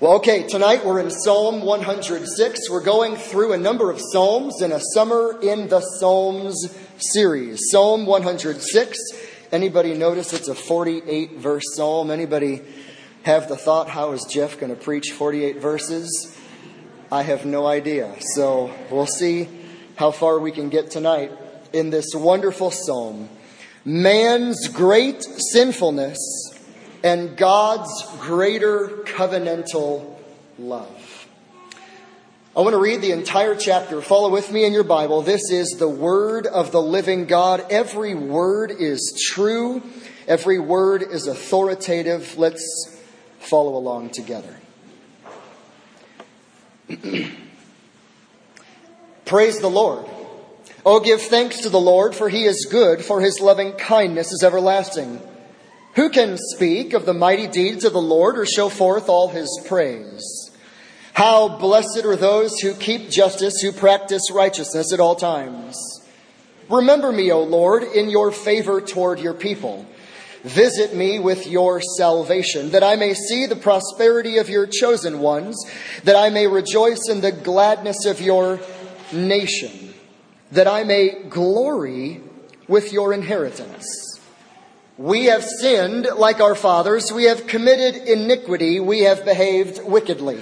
Well, okay, tonight we're in Psalm 106. We're going through a number of Psalms in a Summer in the Psalms series. Psalm 106. Anybody notice it's a 48-verse psalm? Anybody have the thought, how is Jeff going to preach 48 verses? I have no idea. So we'll see how far we can get tonight in this wonderful psalm. Man's great sinfulness and God's greater covenantal love. I want to read the entire chapter. Follow with me in your Bible. This is the word of the living God. Every word is true. Every word is authoritative. Let's follow along together. Praise the Lord. Oh, give thanks to the Lord, for he is good, for his loving kindness is everlasting. Who can speak of the mighty deeds of the Lord or show forth all his praise? How blessed are those who keep justice, who practice righteousness at all times. Remember me, O Lord, in your favor toward your people. Visit me with your salvation, that I may see the prosperity of your chosen ones, that I may rejoice in the gladness of your nation, that I may glory with your inheritance. We have sinned like our fathers. We have committed iniquity. We have behaved wickedly.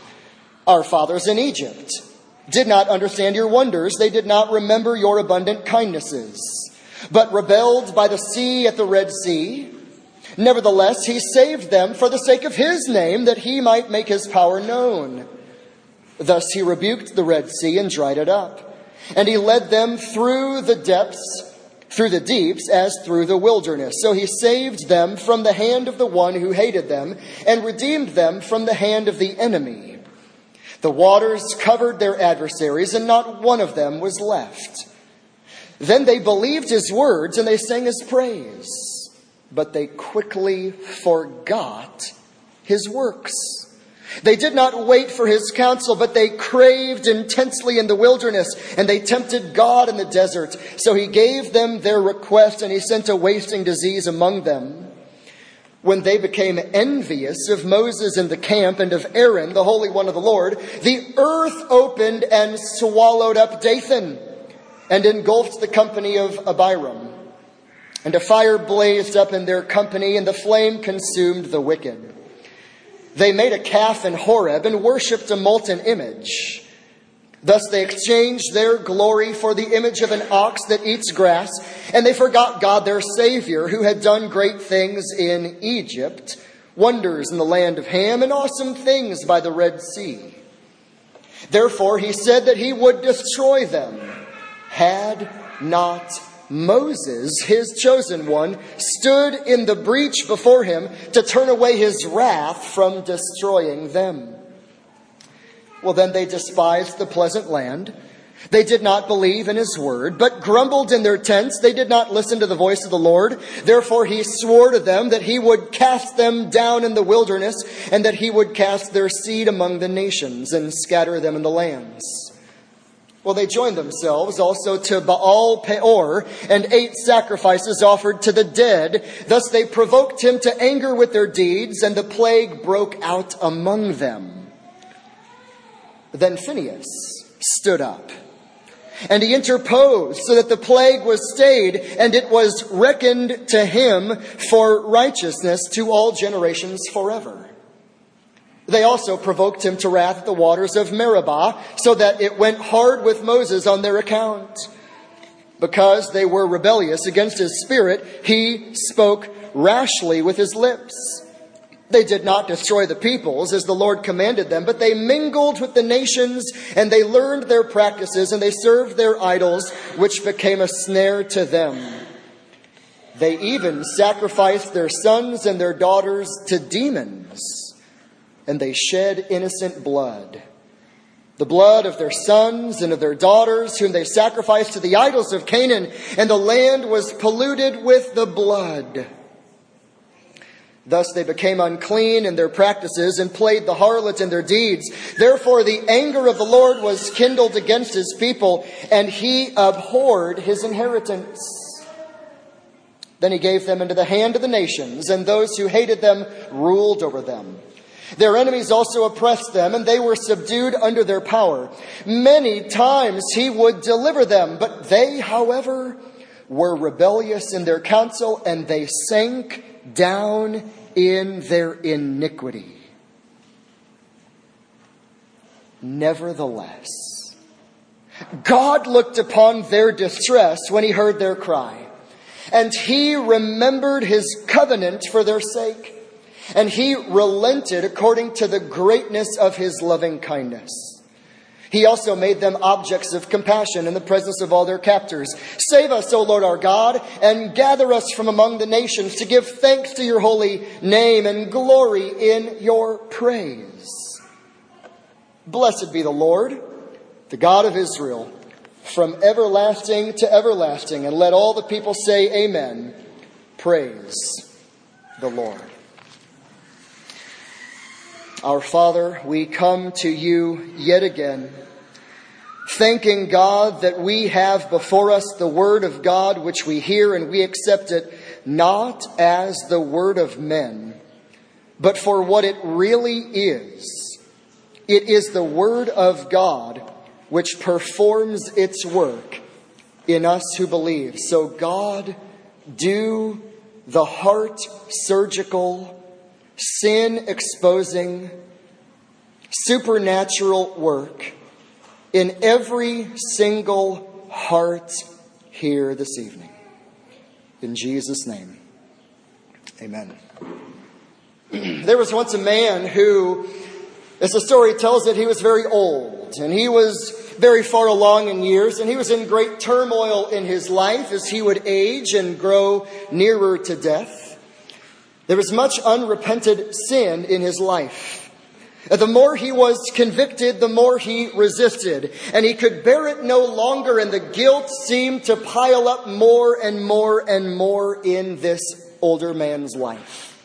Our fathers in Egypt did not understand your wonders. They did not remember your abundant kindnesses, but rebelled by the sea at the Red Sea. Nevertheless, he saved them for the sake of his name, that he might make his power known. Thus he rebuked the Red Sea and dried it up. And he led them through the depths, through the deeps, as through the wilderness. So he saved them from the hand of the one who hated them, and redeemed them from the hand of the enemy. The waters covered their adversaries, and not one of them was left. Then they believed his words, and they sang his praise. But they quickly forgot his works. They did not wait for his counsel, but they craved intensely in the wilderness, and they tempted God in the desert. So he gave them their request, and he sent a wasting disease among them. When they became envious of Moses in the camp and of Aaron, the Holy One of the Lord, the earth opened and swallowed up Dathan and engulfed the company of Abiram. And a fire blazed up in their company, and the flame consumed the wicked. They made a calf in Horeb and worshipped a molten image. Thus they exchanged their glory for the image of an ox that eats grass, and they forgot God their Savior, who had done great things in Egypt, wonders in the land of Ham, and awesome things by the Red Sea. Therefore he said that he would destroy them, had not Moses, his chosen one, stood in the breach before him to turn away his wrath from destroying them. Well, then they despised the pleasant land. They did not believe in his word, but grumbled in their tents. They did not listen to the voice of the Lord. Therefore he swore to them that he would cast them down in the wilderness, and that he would cast their seed among the nations and scatter them in the lands. Well, they joined themselves also to Baal Peor and ate sacrifices offered to the dead. Thus they provoked him to anger with their deeds, and the plague broke out among them. Then Phinehas stood up, and he interposed so that the plague was stayed, and it was reckoned to him for righteousness to all generations forever. They also provoked him to wrath at the waters of Meribah, so that it went hard with Moses on their account. Because they were rebellious against his spirit, he spoke rashly with his lips. They did not destroy the peoples as the Lord commanded them, but they mingled with the nations, and they learned their practices, and they served their idols, which became a snare to them. They even sacrificed their sons and their daughters to demons, and they shed innocent blood, the blood of their sons and of their daughters, whom they sacrificed to the idols of Canaan, and the land was polluted with the blood. Thus they became unclean in their practices, and played the harlot in their deeds. Therefore the anger of the Lord was kindled against his people, and he abhorred his inheritance. Then he gave them into the hand of the nations, and those who hated them ruled over them. Their enemies also oppressed them, and they were subdued under their power. Many times he would deliver them, but they, however, were rebellious in their counsel, and they sank down in their iniquity. Nevertheless, God looked upon their distress when he heard their cry, and he remembered his covenant for their sake. And he relented according to the greatness of his loving kindness. He also made them objects of compassion in the presence of all their captors. Save us, O Lord our God, and gather us from among the nations to give thanks to your holy name and glory in your praise. Blessed be the Lord, the God of Israel, from everlasting to everlasting. And let all the people say amen. Praise the Lord. Our Father, we come to you yet again, thanking God that we have before us the Word of God, which we hear and we accept it not as the word of men, but for what it really is. It is the Word of God which performs its work in us who believe. So God, do the heart surgical, sin exposing, supernatural work in every single heart here this evening. In Jesus' name, amen. There was once a man who, as the story tells it, he was very old and he was very far along in years, and he was in great turmoil in his life as he would age and grow nearer to death. There was much unrepented sin in his life. The more he was convicted, the more he resisted. And he could bear it no longer, and the guilt seemed to pile up more and more and more in this older man's life.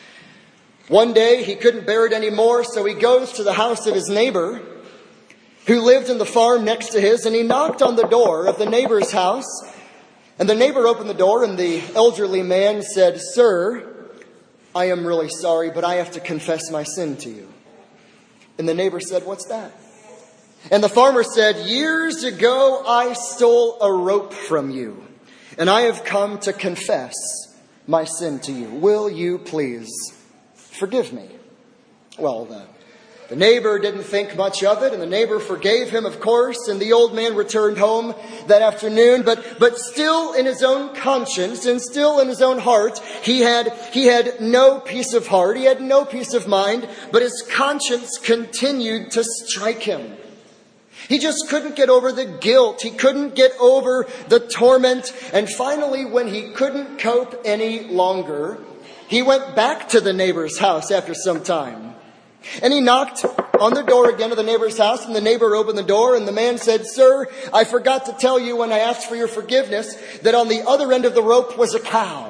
One day, he couldn't bear it anymore, so he goes to the house of his neighbor, who lived in the farm next to his, and he knocked on the door of the neighbor's house. And the neighbor opened the door, and the elderly man said, "Sir, I am really sorry, but I have to confess my sin to you." And the neighbor said, "What's that?" And the farmer said, "Years ago, I stole a rope from you, and I have come to confess my sin to you. Will you please forgive me?" Well, the neighbor didn't think much of it, and the neighbor forgave him, of course, and the old man returned home that afternoon, but still in his own conscience and still in his own heart, he had no peace of heart, he had no peace of mind, but his conscience continued to strike him. He just couldn't get over the guilt, he couldn't get over the torment, and finally, when he couldn't cope any longer, he went back to the neighbor's house after some time. And he knocked on the door again of the neighbor's house, and the neighbor opened the door, and the man said, "Sir, I forgot to tell you when I asked for your forgiveness that on the other end of the rope was a cow."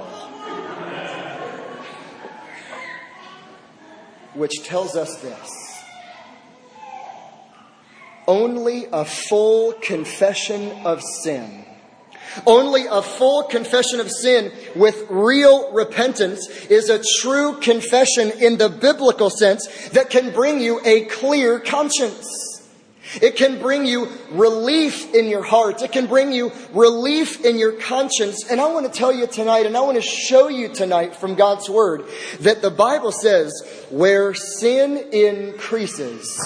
Which tells us this: only a full confession of sin, only a full confession of sin with real repentance is a true confession in the biblical sense that can bring you a clear conscience. It can bring you relief in your heart. It can bring you relief in your conscience. And I want to tell you tonight, and I want to show you tonight from God's Word, that the Bible says, where sin increases,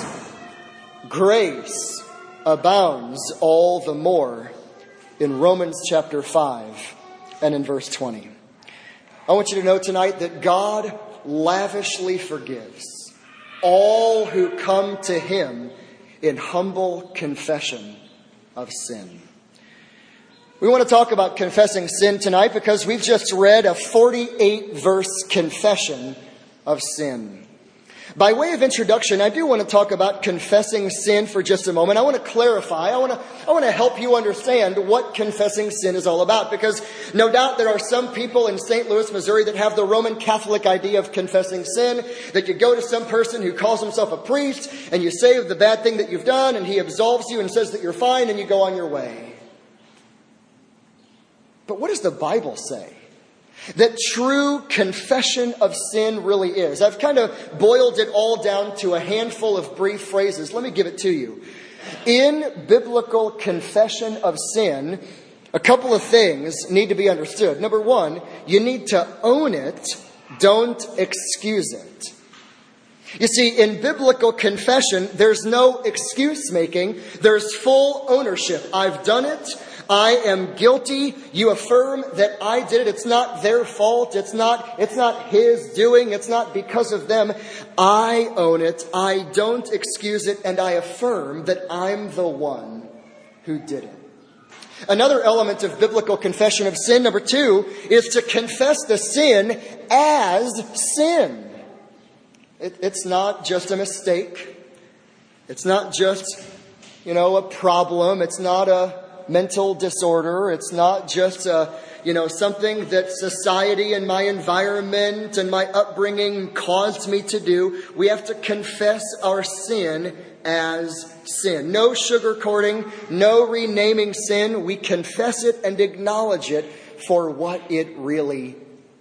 grace abounds all the more. In Romans chapter 5 and in verse 20. I want you to know tonight that God lavishly forgives all who come to Him in humble confession of sin. We want to talk about confessing sin tonight because we've just read a 48-verse confession of sin. By way of introduction, I do want to talk about confessing sin for just a moment. I want to clarify. I want to help you understand what confessing sin is all about, because no doubt there are some people in St. Louis, Missouri that have the Roman Catholic idea of confessing sin, that you go to some person who calls himself a priest and you say the bad thing that you've done and he absolves you and says that you're fine and you go on your way. But what does the Bible say that true confession of sin really is. I've kind of boiled it all down to a handful of brief phrases. Let me give it to you. In biblical confession of sin, a couple of things need to be understood. Number one, you need to own it, don't excuse it. You see, in biblical confession, there's no excuse making. There's full ownership. I've done it. I am guilty. You affirm that I did it. It's not their fault. It's not his doing. It's not because of them. I own it. I don't excuse it. And I affirm that I'm the one who did it. Another element of biblical confession of sin, number two, is to confess the sin as sin. It's not just a mistake. It's not just, a problem. It's not a mental disorder. It's not just something that society and my environment and my upbringing caused me to do. We have to confess our sin as sin. No sugarcoating, no renaming sin. We confess it and acknowledge it for what it really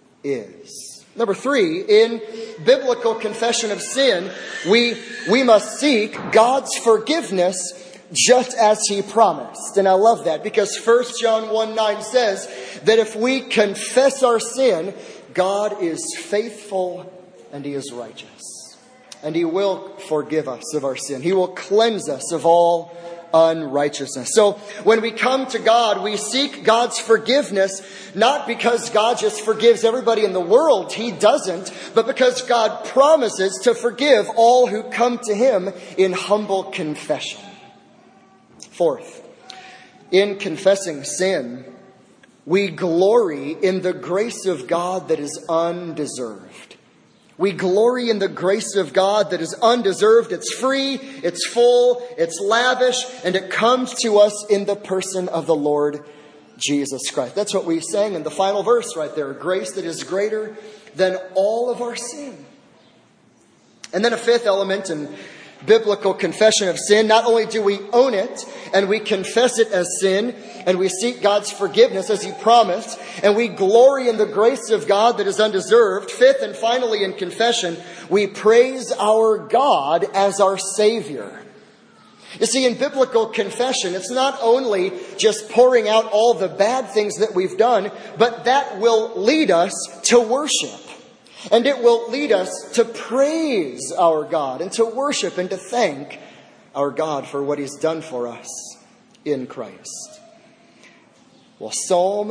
is. Number three, in biblical confession of sin, we must seek God's forgiveness just as He promised. And I love that because 1 John 1:9 says that if we confess our sin, God is faithful and He is righteous. And He will forgive us of our sin. He will cleanse us of all unrighteousness. So when we come to God, we seek God's forgiveness, not because God just forgives everybody in the world. He doesn't. But because God promises to forgive all who come to Him in humble confession. Fourth, in confessing sin, we glory in the grace of God that is undeserved. We glory in the grace of God that is undeserved. It's free, it's full, it's lavish, and it comes to us in the person of the Lord Jesus Christ. That's what we sang in the final verse right there. Grace that is greater than all of our sin. And then a fifth element in biblical confession of sin. Not only do we own it and we confess it as sin and we seek God's forgiveness as He promised and we glory in the grace of God that is undeserved. Fifth and finally in confession, we praise our God as our Savior. You see, in biblical confession, it's not only just pouring out all the bad things that we've done, but that will lead us to worship. And it will lead us to praise our God and to worship and to thank our God for what He's done for us in Christ. Well, Psalm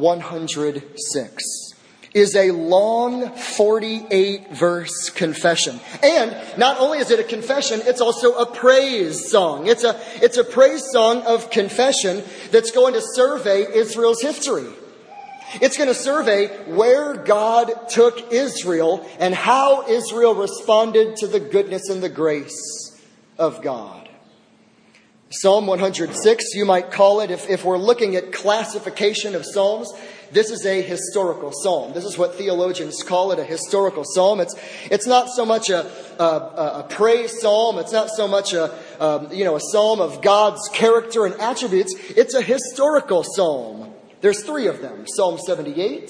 106 is a long 48-verse confession. And not only is it a confession, it's also a praise song. It's a praise song of confession that's going to survey Israel's history. It's going to survey where God took Israel and how Israel responded to the goodness and the grace of God. Psalm 106, you might call it, if we're looking at classification of psalms, this is a historical psalm. This is what theologians call it, a historical psalm. It's not so much a praise psalm. It's not so much a psalm of God's character and attributes. It's a historical psalm. There's three of them. Psalm 78,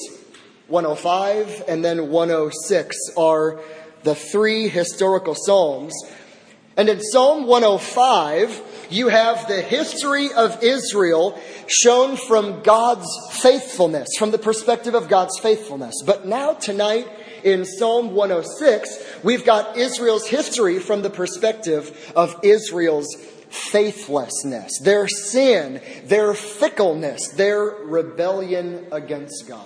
105, and then 106 are the three historical psalms. And in Psalm 105, you have the history of Israel shown from God's faithfulness, from the perspective of God's faithfulness. But now tonight in Psalm 106, we've got Israel's history from the perspective of Israel's faithlessness, their sin, their fickleness, their rebellion against God.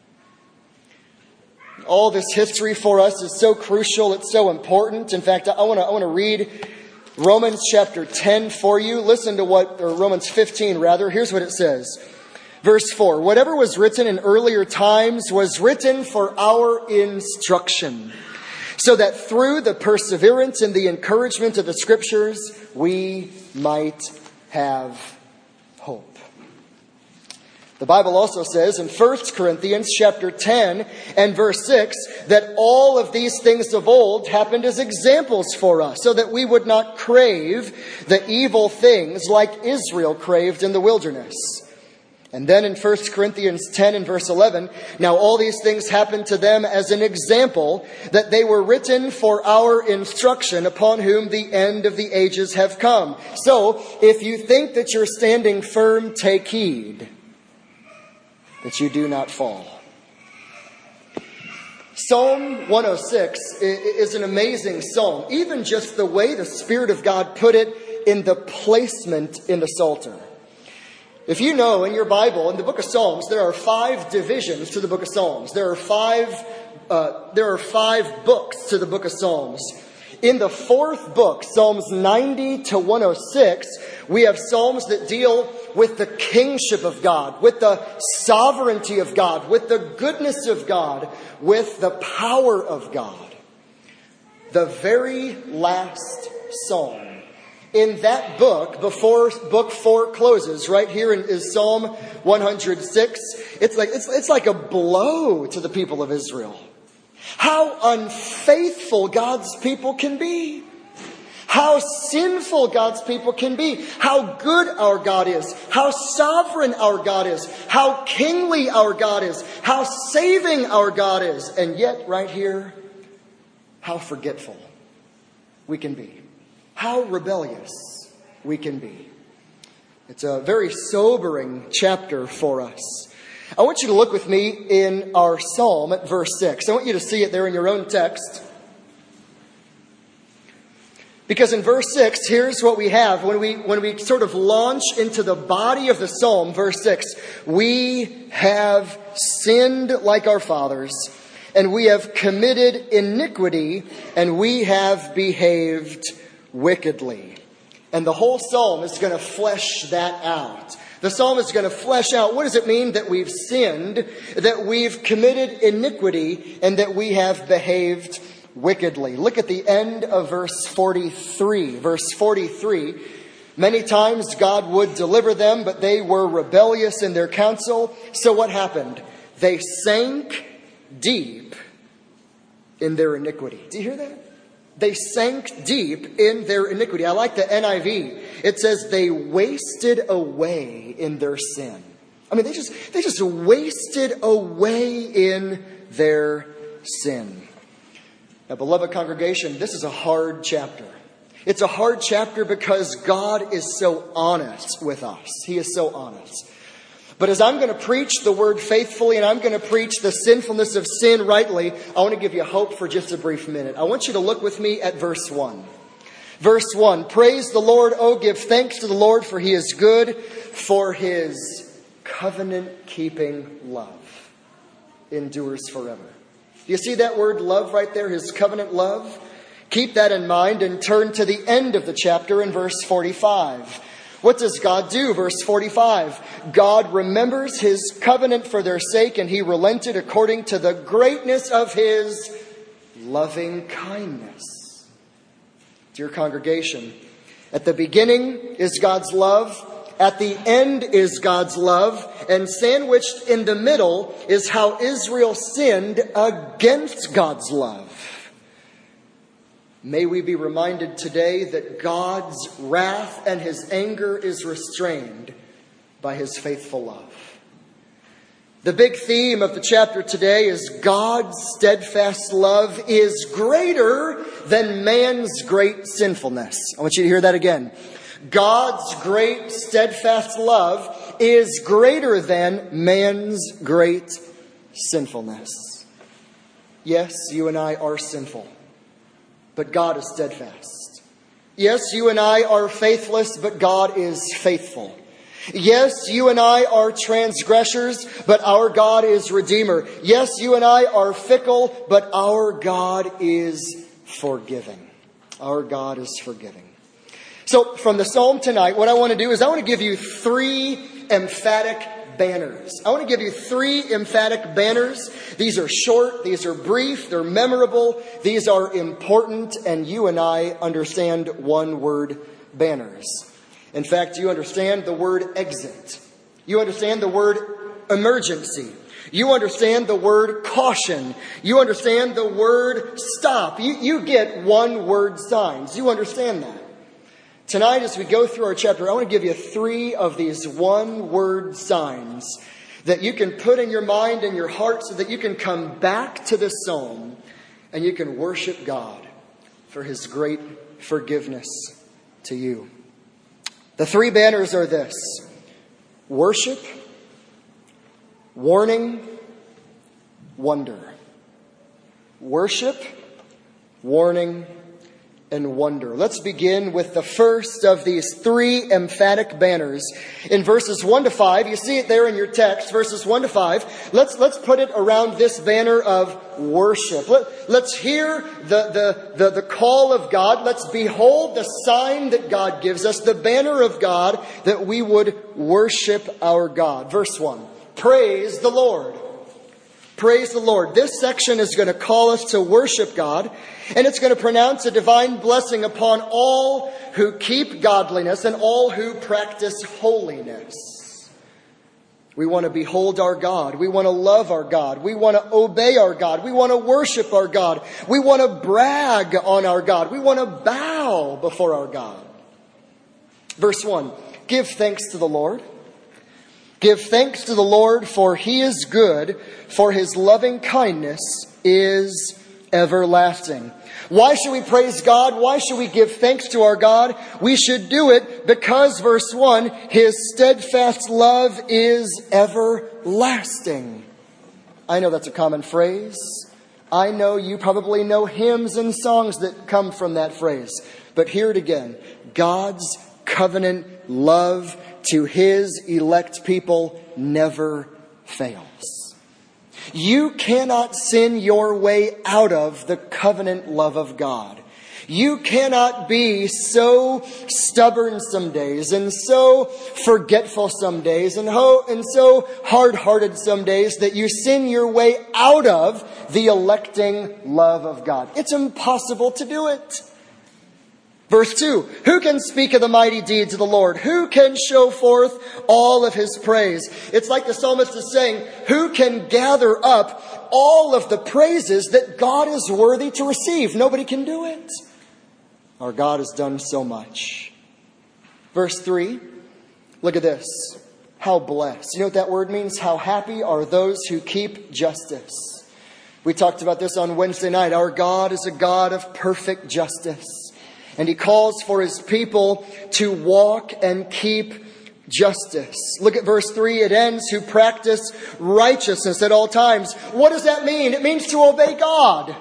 All this history for us is so crucial. It's so important. In fact, I want to read Romans chapter 10 for you. Listen to Romans 15 rather. Here's what it says. Verse 4, whatever was written in earlier times was written for our instruction, so that through the perseverance and the encouragement of the Scriptures, we might have hope. The Bible also says in 1 Corinthians chapter 10 and verse 6 that all of these things of old happened as examples for us, so that we would not crave the evil things like Israel craved in the wilderness. And then in 1 Corinthians 10 and verse 11, now all these things happened to them as an example, that they were written for our instruction, upon whom the end of the ages have come. So, if you think that you're standing firm, take heed that you do not fall. Psalm 106 is an amazing psalm. Even just the way the Spirit of God put it in the placement in the Psalter. If you know in your Bible, in the book of Psalms, there are 5 divisions to the book of Psalms. There are five books to the book of Psalms. In the 4th book, Psalms 90 to 106, we have Psalms that deal with the kingship of God, with the sovereignty of God, with the goodness of God, with the power of God. The very last psalm in that book, before book 4 closes, right here is Psalm 106. It's like a blow to the people of Israel. How unfaithful God's people can be. How sinful God's people can be. How good our God is. How sovereign our God is. How kingly our God is. How saving our God is. And yet, right here, how forgetful we can be. How rebellious we can be. It's a very sobering chapter for us. I want you to look with me in our psalm at verse 6. I want you to see it there in your own text. Because in verse 6, here's what we have. When we sort of launch into the body of the psalm, verse 6, we have sinned like our fathers, and we have committed iniquity, and we have behaved wickedly. And the whole psalm is going to flesh that out. The psalm is going to flesh out, what does it mean that we've sinned, that we've committed iniquity, and that we have behaved wickedly. Look at the end of verse 43. Verse 43, many times God would deliver them, but they were rebellious in their counsel. So what happened? They sank deep in their iniquity. Do you hear that? They sank deep in their iniquity. I like the NIV. It says they wasted away in their sin. I mean, they just wasted away in their sin. Now, beloved congregation, this is a hard chapter. It's a hard chapter because God is so honest with us. He is so honest. But as I'm going to preach the word faithfully and I'm going to preach the sinfulness of sin rightly, I want to give you hope for just a brief minute. I want you to look with me at verse 1. Verse 1, praise the Lord, oh give thanks to the Lord, for He is good, for His covenant-keeping love endures forever. Do you see that word love right there, His covenant love? Keep that in mind and turn to the end of the chapter in verse 45. What does God do? Verse 45. God remembers His covenant for their sake, and He relented according to the greatness of His loving kindness. Dear congregation, at the beginning is God's love. At the end is God's love. And sandwiched in the middle is how Israel sinned against God's love. May we be reminded today that God's wrath and His anger is restrained by His faithful love. The big theme of the chapter today is God's steadfast love is greater than man's great sinfulness. I want you to hear that again. God's great steadfast love is greater than man's great sinfulness. Yes, you and I are sinful. But God is steadfast. Yes, you and I are faithless, but God is faithful. Yes, you and I are transgressors, but our God is Redeemer. Yes, you and I are fickle, but our God is forgiving. Our God is forgiving. So from the psalm tonight, what I want to do is I want to give you 3 emphatic banners. I want to give you 3 emphatic banners. These are short, these are brief, they're memorable, these are important, and you and I understand one-word banners. In fact, you understand the word exit. You understand the word emergency. You understand the word caution. You understand the word stop. You get one-word signs. You understand that. Tonight, as we go through our chapter, I want to give you 3 of these one-word signs that you can put in your mind and your heart so that you can come back to this psalm and you can worship God for His great forgiveness to you. The 3 banners are this: worship, warning, wonder. Worship, warning, and wonder. Let's begin with the first of these 3 emphatic banners. In verses 1 to 5, you see it there in your text, verses 1 to 5. Let's put it around this banner of worship. Let's hear the call of God. Let's behold the sign that God gives us, the banner of God, that we would worship our God. Verse 1, praise the Lord. Praise the Lord. This section is going to call us to worship God, and it's going to pronounce a divine blessing upon all who keep godliness and all who practice holiness. We want to behold our God. We want to love our God. We want to obey our God. We want to worship our God. We want to brag on our God. We want to bow before our God. Verse 1, give thanks to the Lord. Give thanks to the Lord, for He is good, for His loving kindness is everlasting. Why should we praise God? Why should we give thanks to our God? We should do it because, verse 1, His steadfast love is everlasting. I know that's a common phrase. I know you probably know hymns and songs that come from that phrase. But hear it again. God's covenant love to His elect people never fails. You cannot sin your way out of the covenant love of God. You cannot be so stubborn some days and so forgetful some days and so hard-hearted some days that you sin your way out of the electing love of God. It's impossible to do it. Verse 2, who can speak of the mighty deeds of the Lord? Who can show forth all of His praise? It's like the psalmist is saying, who can gather up all of the praises that God is worthy to receive? Nobody can do it. Our God has done so much. Verse 3, look at this. How blessed. You know what that word means? How happy are those who keep justice. We talked about this on Wednesday night. Our God is a God of perfect justice. And He calls for His people to walk and keep justice. Look at verse 3. It ends, who practice righteousness at all times. What does that mean? It means to obey God.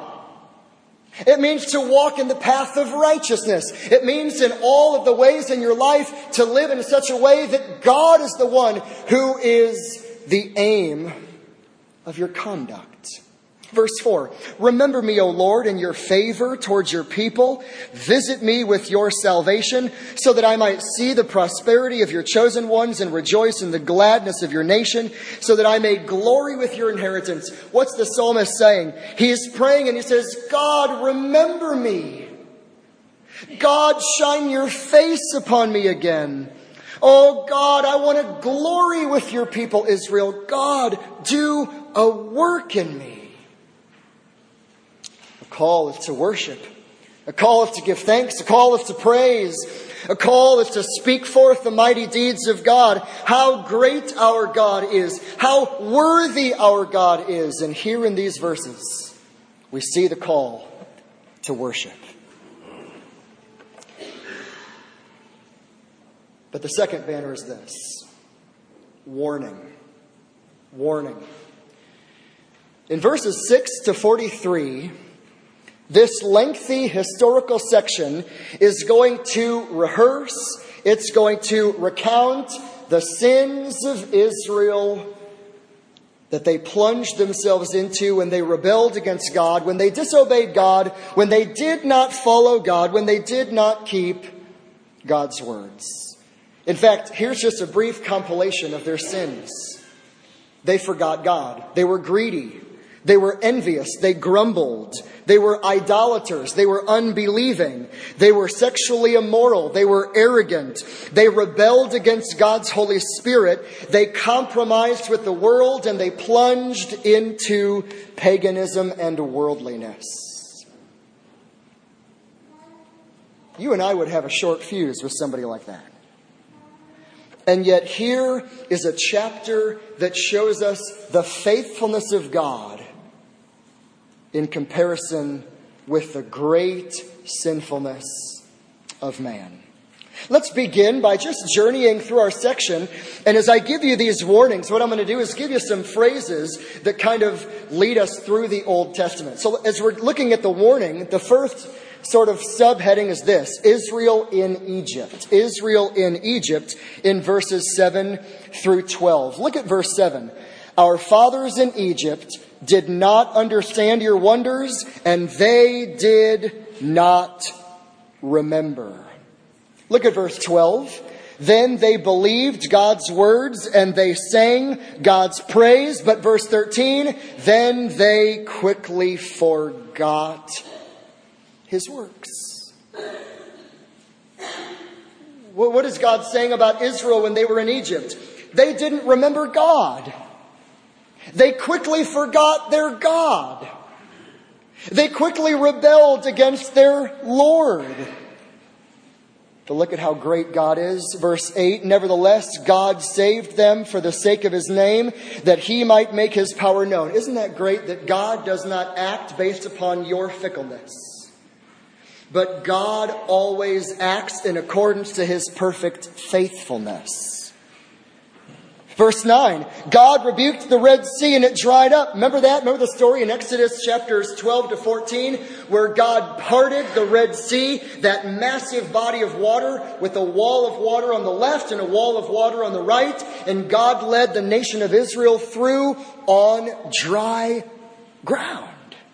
It means to walk in the path of righteousness. It means in all of the ways in your life to live in such a way that God is the one who is the aim of your conduct. Verse 4, remember me, O Lord, in your favor towards your people. Visit me with your salvation so that I might see the prosperity of your chosen ones and rejoice in the gladness of your nation so that I may glory with your inheritance. What's the psalmist saying? He is praying and he says, God, remember me. God, shine your face upon me again. Oh God, I want to glory with your people, Israel. God, do a work in me. A call is to worship. A call is to give thanks. A call is to praise. A call is to speak forth the mighty deeds of God. How great our God is. How worthy our God is. And here in these verses, we see the call to worship. But the second banner is this. Warning. Warning. In verses 6 to 43, this lengthy historical section is going to rehearse, it's going to recount the sins of Israel that they plunged themselves into when they rebelled against God, when they disobeyed God, when they did not follow God, when they did not keep God's words. In fact, here's just a brief compilation of their sins. They forgot God. They were greedy. They were envious. They grumbled. They were idolaters. They were unbelieving. They were sexually immoral. They were arrogant. They rebelled against God's Holy Spirit. They compromised with the world and they plunged into paganism and worldliness. You and I would have a short fuse with somebody like that. And yet here is a chapter that shows us the faithfulness of God in comparison with the great sinfulness of man. Let's begin by just journeying through our section. And as I give you these warnings, what I'm going to do is give you some phrases that kind of lead us through the Old Testament. So as we're looking at the warning, the first sort of subheading is this: Israel in Egypt. Israel in Egypt in verses 7 through 12. Look at verse 7. Our fathers in Egypt did not understand your wonders, and they did not remember. Look at verse 12. Then they believed God's words and they sang God's praise. But verse 13, then they quickly forgot His works. What is God saying about Israel when they were in Egypt? They didn't remember God. They quickly forgot their God. They quickly rebelled against their Lord. But look at how great God is. Verse 8, nevertheless, God saved them for the sake of His name, that He might make His power known. Isn't that great that God does not act based upon your fickleness? But God always acts in accordance to His perfect faithfulness. Verse 9, God rebuked the Red Sea and it dried up. Remember that? Remember the story in Exodus chapters 12 to 14 where God parted the Red Sea, that massive body of water with a wall of water on the left and a wall of water on the right. And God led the nation of Israel through on dry ground.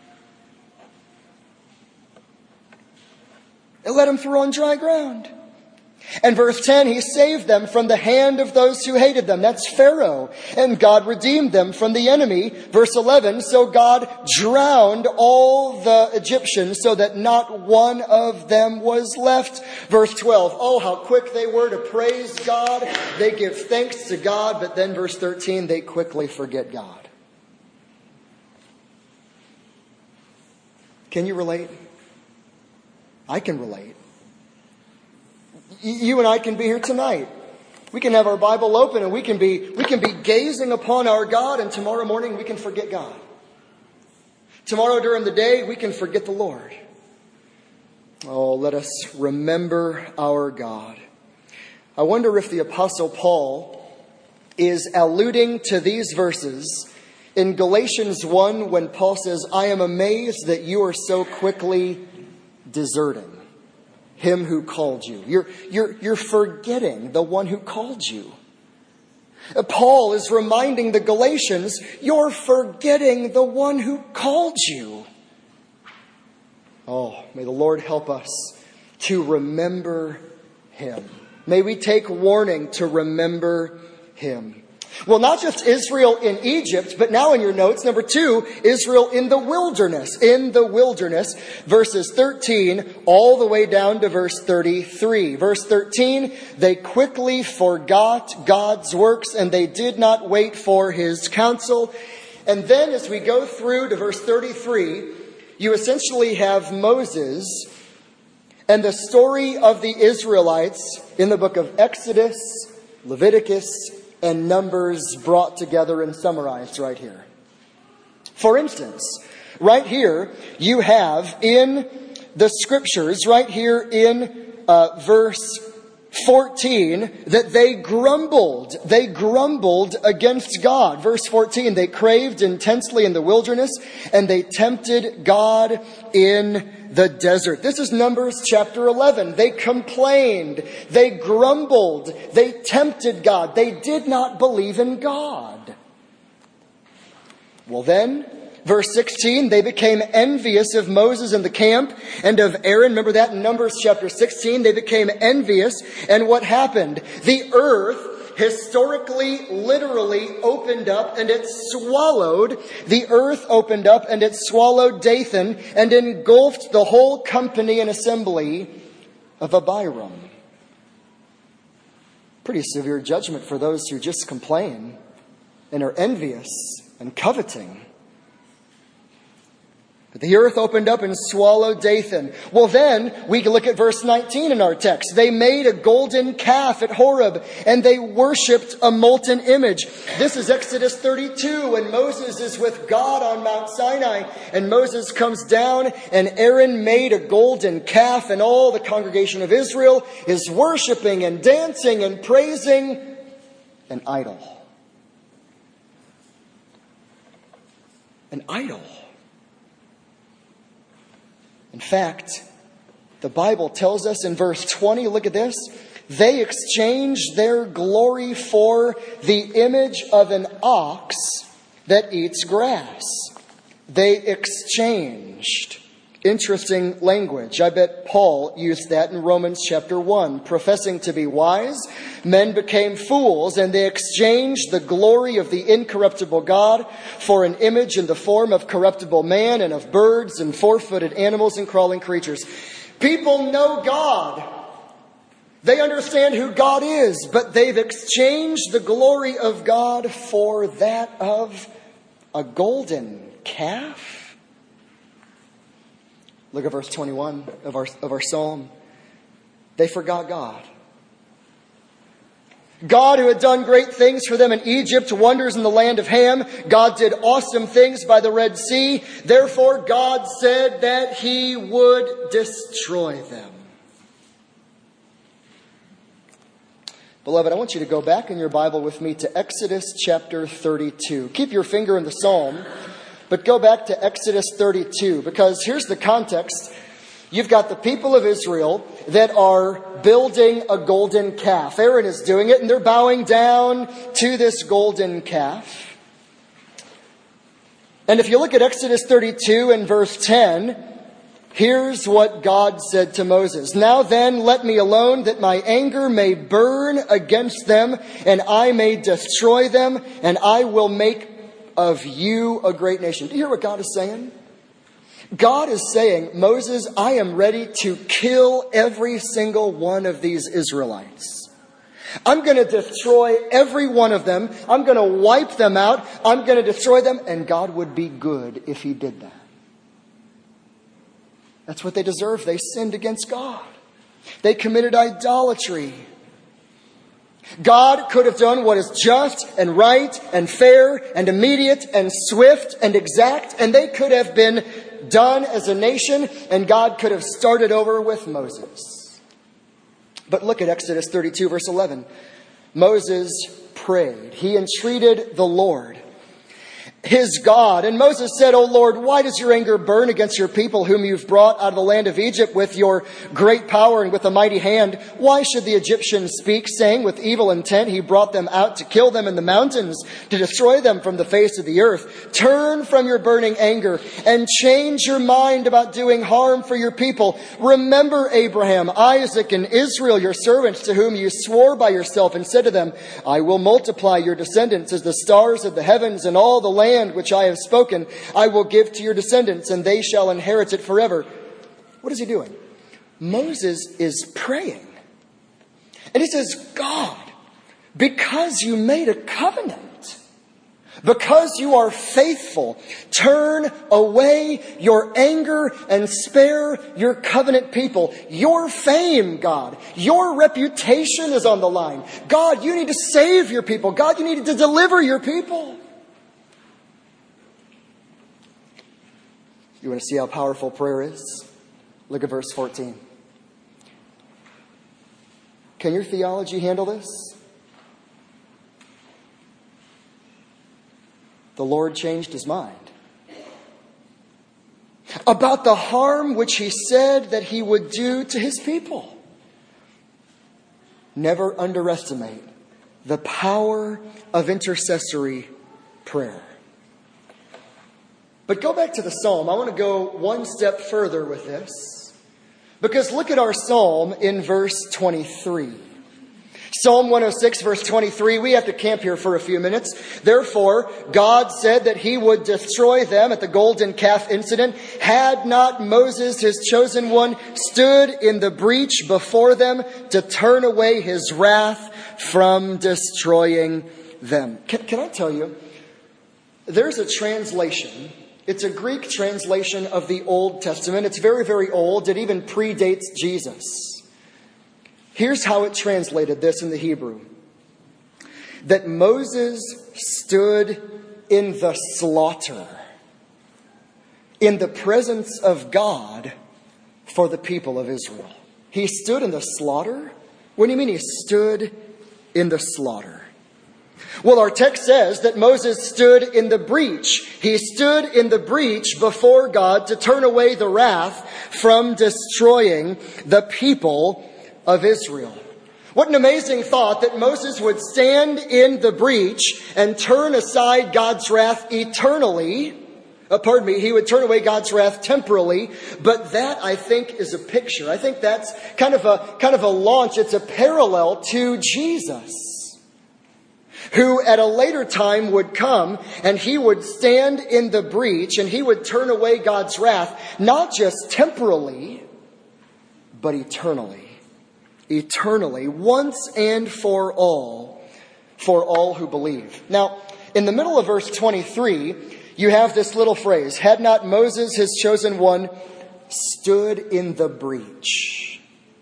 It led them through on dry ground. And verse 10, He saved them from the hand of those who hated them. That's Pharaoh. And God redeemed them from the enemy. Verse 11, so God drowned all the Egyptians so that not one of them was left. Verse 12, oh, how quick they were to praise God. They give thanks to God. But then verse 13, they quickly forget God. Can you relate? I can relate. You and I can be here tonight. We can have our Bible open and we can be gazing upon our God, and tomorrow morning we can forget God. Tomorrow during the day we can forget the Lord. Oh, let us remember our God. I wonder if the Apostle Paul is alluding to these verses in Galatians 1 when Paul says, I am amazed that you are so quickly deserting Him who called you. You're forgetting the one who called you. Paul is reminding the Galatians, you're forgetting the one who called you. Oh, may the Lord help us to remember Him. May we take warning to remember Him. Well, not just Israel in Egypt, but now in your notes, number 2, Israel in the wilderness. In the wilderness, verses 13 all the way down to verse 33. Verse 13, they quickly forgot God's works and they did not wait for His counsel. And then as we go through to verse 33, you essentially have Moses and the story of the Israelites in the book of Exodus, Leviticus, and Numbers brought together and summarized right here. For instance, right here, you have in the scriptures, right here in verse 14, that they grumbled. They grumbled against God. Verse 14, they craved intensely in the wilderness, and they tempted God in the desert. This is Numbers chapter 11. They complained. They grumbled. They tempted God. They did not believe in God. Well then, verse 16, they became envious of Moses in the camp and of Aaron. Remember that in Numbers chapter 16? They became envious. And what happened? The earth historically, literally opened up and it swallowed. The earth opened up and it swallowed Dathan and engulfed the whole company and assembly of Abiram. Pretty severe judgment for those who just complain and are envious and coveting. But the earth opened up and swallowed Dathan. Well, then we can look at verse 19 in our text. They made a golden calf at Horeb, and they worshipped a molten image. This is Exodus 32, when Moses is with God on Mount Sinai, and Moses comes down, and Aaron made a golden calf, and all the congregation of Israel is worshiping and dancing and praising an idol. An idol. In fact, the Bible tells us in verse 20, look at this. They exchanged their glory for the image of an ox that eats grass. They exchanged. Interesting language. I bet Paul used that in Romans chapter 1. Professing to be wise, men became fools, and they exchanged the glory of the incorruptible God for an image in the form of corruptible man and of birds and four-footed animals and crawling creatures. People know God. They understand who God is, but they've exchanged the glory of God for that of a golden calf. Look at verse 21 of our psalm. They forgot God. God, who had done great things for them in Egypt, wonders in the land of Ham. God did awesome things by the Red Sea. Therefore, God said that He would destroy them. Beloved, I want you to go back in your Bible with me to Exodus chapter 32. Keep your finger in the psalm, but go back to Exodus 32, because here's the context. You've got the people of Israel that are building a golden calf. Aaron is doing it, and they're bowing down to this golden calf. And if you look at Exodus 32 and verse 10, here's what God said to Moses. Now then, let me alone, that my anger may burn against them, and I may destroy them, and I will make of you a great nation. Do you hear what God is saying? God is saying, Moses, I am ready to kill every single one of these Israelites. I'm going to destroy every one of them. I'm going to wipe them out. I'm going to destroy them. And God would be good if He did that. That's what they deserve. They sinned against God. They committed idolatry. God could have done what is just and right and fair and immediate and swift and exact, and they could have been done as a nation, and God could have started over with Moses. But look at Exodus 32, verse 11. Moses prayed. He entreated the Lord, his God. And Moses said, O Lord, why does your anger burn against your people whom you've brought out of the land of Egypt with your great power and with a mighty hand? Why should the Egyptians speak, saying, with evil intent he brought them out to kill them in the mountains, to destroy them from the face of the earth? Turn from your burning anger and change your mind about doing harm for your people. Remember Abraham, Isaac, and Israel, your servants, to whom you swore by yourself and said to them, I will multiply your descendants as the stars of the heavens, and all the land which I have spoken I will give to your descendants, and they shall inherit it forever. What is he doing? Moses is praying. And he says, God, because you made a covenant, because you are faithful, turn away your anger and spare your covenant people. Your fame, God, your reputation is on the line. God, you need to save your people. God, you need to deliver your people. You want to see how powerful prayer is? Look at verse 14. Can your theology handle this? The Lord changed His mind about the harm which He said that He would do to His people. Never underestimate the power of intercessory prayer. But go back to the psalm. I want to go one step further with this. Because look at our psalm in verse 23. Psalm 106, verse 23. We have to camp here for a few minutes. Therefore, God said that He would destroy them at the golden calf incident. Had not Moses, His chosen one, stood in the breach before them to turn away His wrath from destroying them. Can I tell you, there's a translation It's a Greek translation of the Old Testament. It's very, very old. It even predates Jesus. Here's how it translated this in the Hebrew. That Moses stood in the slaughter, in the presence of God for the people of Israel. He stood in the slaughter? What do you mean he stood in the slaughter? Well, our text says that Moses stood in the breach. He stood in the breach before God to turn away the wrath from destroying the people of Israel. What an amazing thought that Moses would stand in the breach and turn aside God's wrath eternally. He would turn away God's wrath temporally. But that, I think, is a picture. I think that's kind of a launch. It's a parallel to Jesus, who at a later time would come and he would stand in the breach and he would turn away God's wrath, not just temporally, but eternally. Eternally, once and for all who believe. Now, in the middle of verse 23, you have this little phrase, had not Moses, his chosen one, stood in the breach.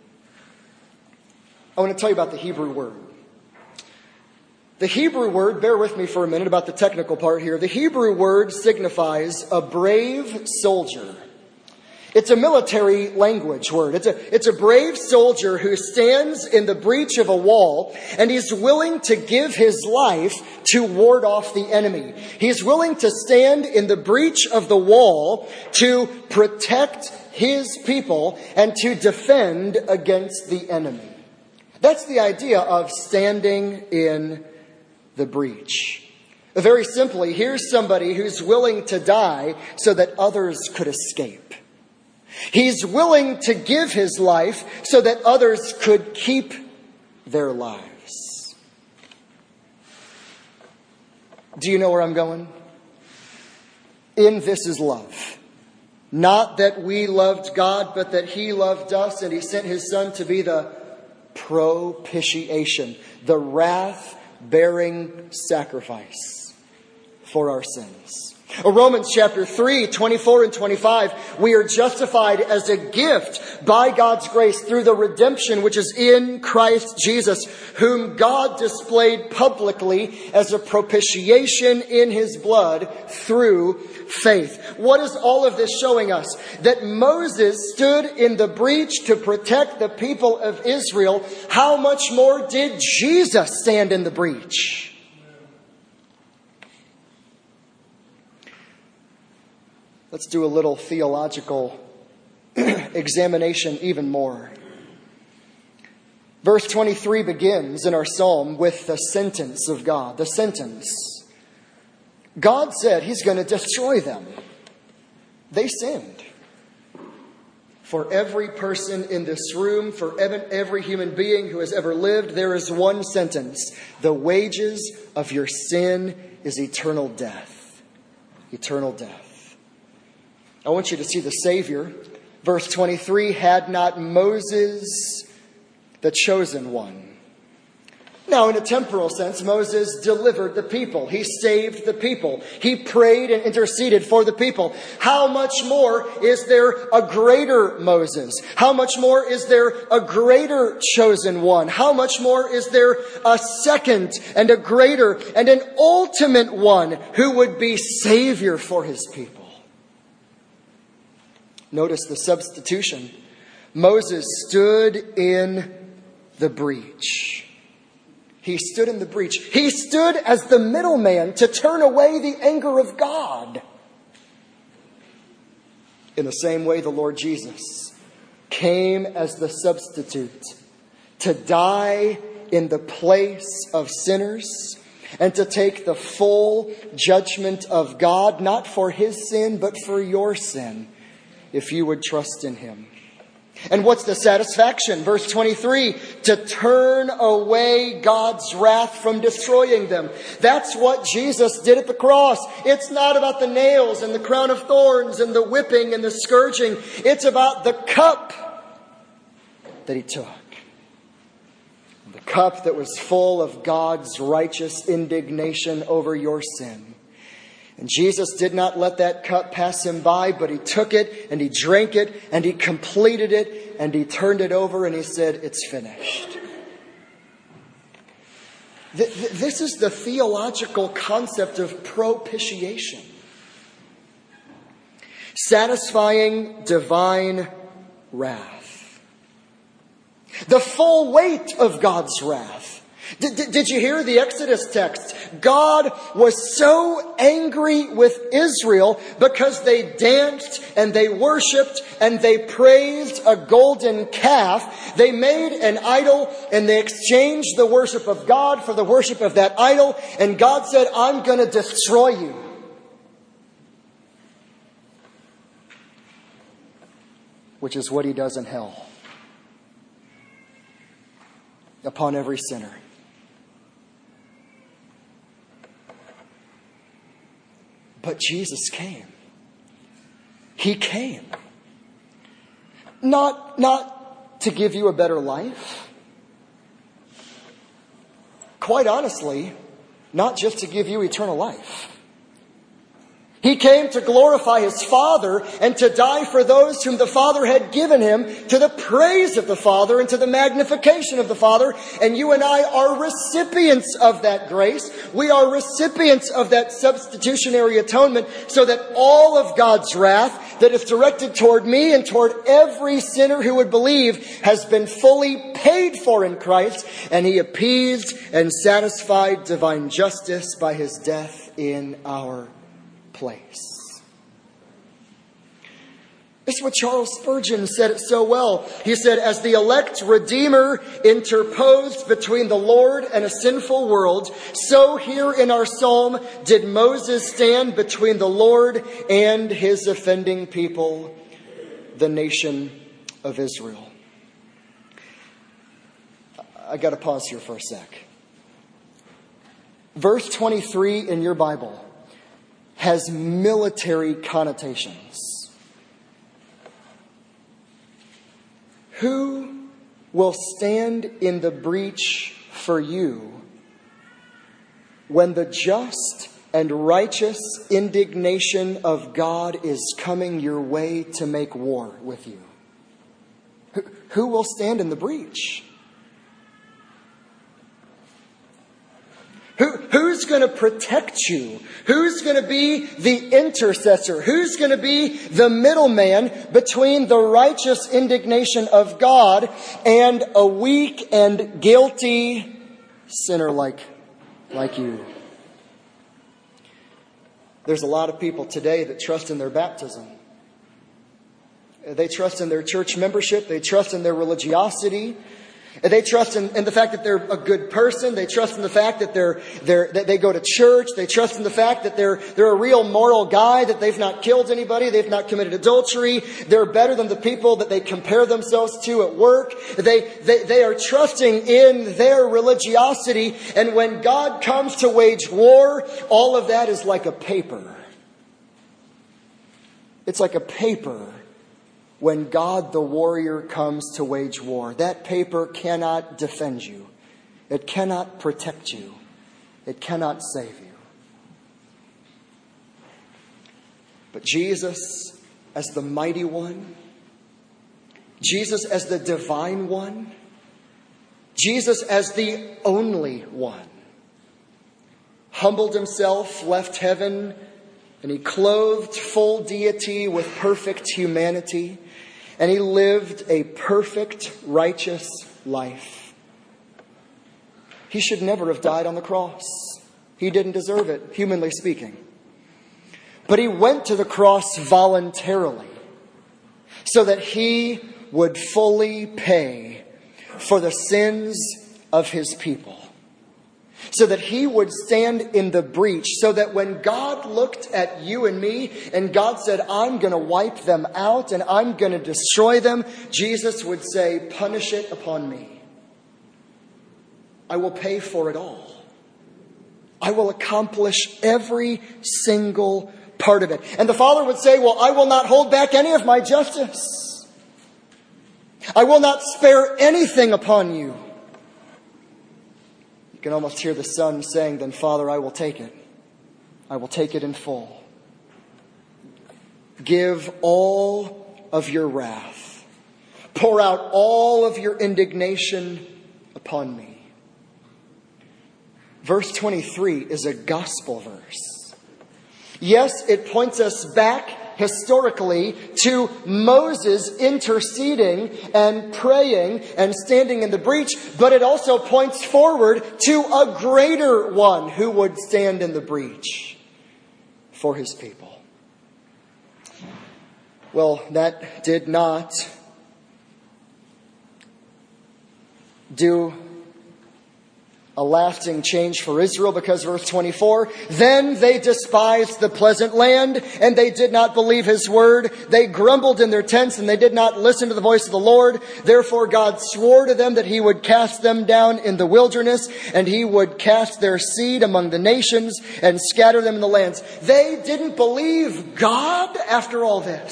I want to tell you about the Hebrew word. The Hebrew word, bear with me for a minute about the technical part here. The Hebrew word signifies a brave soldier. It's a military language word. It's a brave soldier who stands in the breach of a wall and he's willing to give his life to ward off the enemy. He's willing to stand in the breach of the wall to protect his people and to defend against the enemy. That's the idea of standing in the breach. Very simply, here's somebody who's willing to die so that others could escape. He's willing to give his life so that others could keep their lives. Do you know where I'm going? In this is love. Not that we loved God, but that He loved us and He sent His Son to be the propitiation, the wrath-bearing sacrifice for our sins. Romans chapter 3, 24 and 25, we are justified as a gift by God's grace through the redemption which is in Christ Jesus, whom God displayed publicly as a propitiation in His blood through faith. What is all of this showing us? That Moses stood in the breach to protect the people of Israel. How much more did Jesus stand in the breach? Let's do a little theological examination even more. Verse 23 begins in our psalm with the sentence of God. The sentence. God said He's going to destroy them. They sinned. For every person in this room, for every human being who has ever lived, there is one sentence. The wages of your sin is eternal death. Eternal death. I want you to see the Savior. Verse 23, had not Moses, the chosen one. Now, in a temporal sense, Moses delivered the people. He saved the people. He prayed and interceded for the people. How much more is there a greater Moses? How much more is there a greater chosen one? How much more is there a second and a greater and an ultimate one who would be Savior for His people? Notice the substitution. Moses stood in the breach. He stood in the breach. He stood as the middleman to turn away the anger of God. In the same way, the Lord Jesus came as the substitute to die in the place of sinners and to take the full judgment of God, not for His sin, but for your sin, if you would trust in Him. And what's the satisfaction? Verse 23, to turn away God's wrath from destroying them. That's what Jesus did at the cross. It's not about the nails and the crown of thorns and the whipping and the scourging. It's about the cup that He took. The cup that was full of God's righteous indignation over your sin. And Jesus did not let that cup pass him by, but he took it and he drank it and he completed it and he turned it over and he said, "It's finished." This is the theological concept of propitiation. Satisfying divine wrath. The full weight of God's wrath. Did you hear the Exodus text? God was so angry with Israel because they danced and they worshiped and they praised a golden calf. They made an idol and they exchanged the worship of God for the worship of that idol. And God said, "I'm going to destroy you." Which is what he does in hell upon every sinner. But Jesus came. He came. Not to give you a better life. Quite honestly, not just to give you eternal life. He came to glorify his Father and to die for those whom the Father had given him, to the praise of the Father and to the magnification of the Father. And you and I are recipients of that grace. We are recipients of that substitutionary atonement, so that all of God's wrath that is directed toward me and toward every sinner who would believe has been fully paid for in Christ. And he appeased and satisfied divine justice by his death in our place. This is what Charles Spurgeon said it so well. He said, "As the elect Redeemer interposed between the Lord and a sinful world, so here in our psalm did Moses stand between the Lord and his offending people, the nation of Israel." I got to pause here for a sec. Verse 23 in your Bible has military connotations. Who will stand in the breach for you when the just and righteous indignation of God is coming your way to make war with you? Who will stand in the breach? Who's going to protect you? Who's going to be the intercessor? Who's going to be the middleman between the righteous indignation of God and a weak and guilty sinner like you? There's a lot of people today that trust in their baptism. They trust in their church membership. They trust in their religiosity. They trust in the fact that they're a good person. They trust in the fact that that they go to church. They trust in the fact that they're a real moral guy, that they've not killed anybody, they've not committed adultery. They're better than the people that they compare themselves to at work. They are trusting in their religiosity. And when God comes to wage war, all of that is like a paper. It's like a paper. When God the warrior comes to wage war, that paper cannot defend you. It cannot protect you. It cannot save you. But Jesus as the mighty one, Jesus as the divine one, Jesus as the only one, humbled himself, left heaven, and he clothed full deity with perfect humanity. And he lived a perfect, righteous life. He should never have died on the cross. He didn't deserve it, humanly speaking. But he went to the cross voluntarily so that he would fully pay for the sins of his people. So that he would stand in the breach, so that when God looked at you and me and God said, "I'm going to wipe them out and I'm going to destroy them," Jesus would say, "Punish it upon me. I will pay for it all. I will accomplish every single part of it." And the Father would say, "Well, I will not hold back any of my justice. I will not spare anything upon you." You can almost hear the Son saying, "Then Father, I will take it. I will take it in full. Give all of your wrath. Pour out all of your indignation upon me. Verse 23 is a gospel verse. Yes, it points us back historically to Moses interceding and praying and standing in the breach, but it also points forward to a greater one who would stand in the breach for his people. Well, that did not do a lasting change for Israel, because verse 24, then they despised the pleasant land, and they did not believe his word. They grumbled in their tents, and they did not listen to the voice of the Lord. Therefore God swore to them that he would cast them down in the wilderness, and he would cast their seed among the nations and scatter them in the lands. They didn't believe God after all this.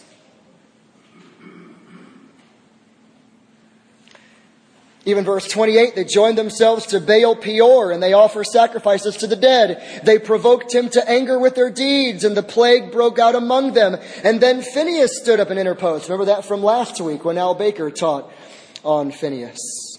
Even verse 28, they joined themselves to Baal Peor, and they offer sacrifices to the dead. They provoked him to anger with their deeds, and the plague broke out among them. And then Phinehas stood up and interposed. Remember that from last week when Al Baker taught on Phinehas.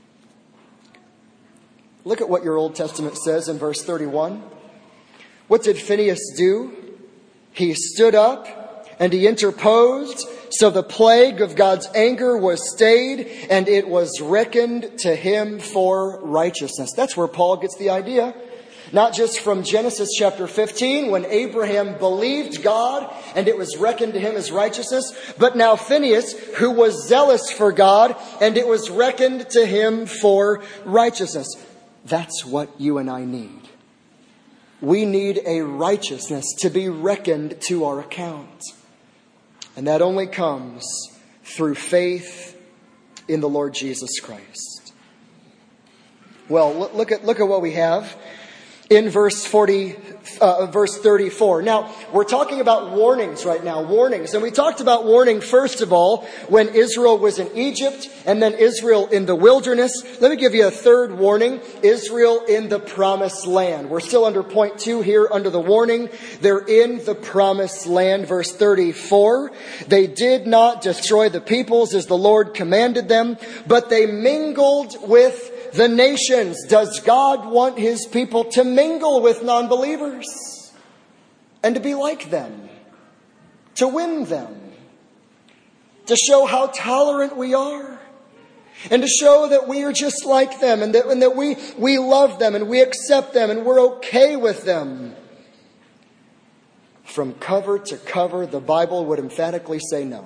Look at what your Old Testament says in verse 31. What did Phinehas do? He stood up and he interposed. So the plague of God's anger was stayed, and it was reckoned to him for righteousness. That's where Paul gets the idea. Not just from Genesis chapter 15, when Abraham believed God and it was reckoned to him as righteousness, but now Phinehas, who was zealous for God, and it was reckoned to him for righteousness. That's what you and I need. We need a righteousness to be reckoned to our account. And that only comes through faith in the Lord Jesus Christ. Well, look at what we have in verse 34. Now, we're talking about warnings right now, warnings. And we talked about warning, first of all, when Israel was in Egypt, and then Israel in the wilderness. Let me give you a third warning, Israel in the promised land. We're still under point 2 here under the warning. They're in the promised land, verse 34. They did not destroy the peoples as the Lord commanded them, but they mingled with the nations. Does God want his people to mingle with non-believers and to be like them, to win them, to show how tolerant we are, and to show that we are just like them, and that we love them and we accept them and we're okay with them? From cover to cover, the Bible would emphatically say no.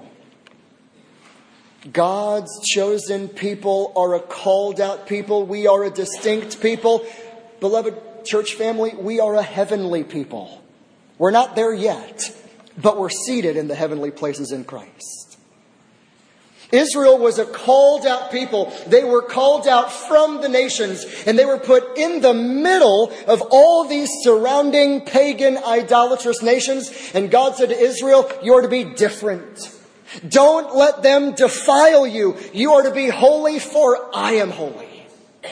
God's chosen people are a called out people. We are a distinct people. Beloved church family, we are a heavenly people. We're not there yet, but we're seated in the heavenly places in Christ. Israel was a called out people. They were called out from the nations, and they were put in the middle of all these surrounding pagan idolatrous nations. And God said to Israel, you are to be different. Don't let them defile you. You are to be holy, for I am holy.